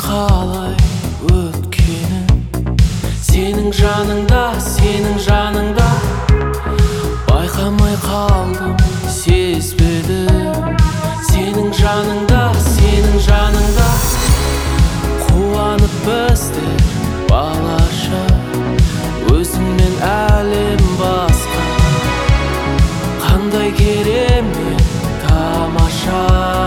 қалай өткенін сенің жаныңда байқамай қалдым, сезбедім. Сенің жаныңда қуанып біздер балаша, өзіңмен әлем басқа, қандай керемет тамаша.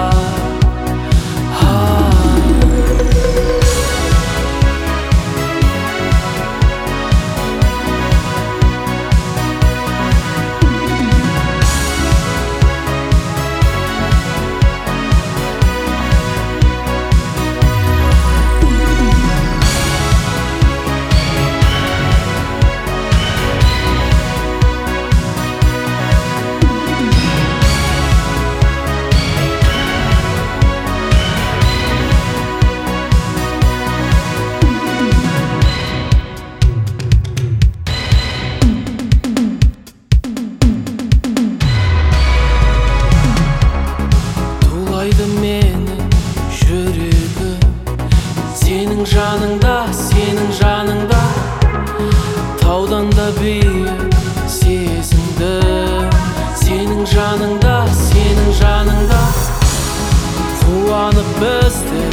Менің жүрегім сенің жаныңда таудан да биік сезіндім. Сенің жаныңда қуанып біздер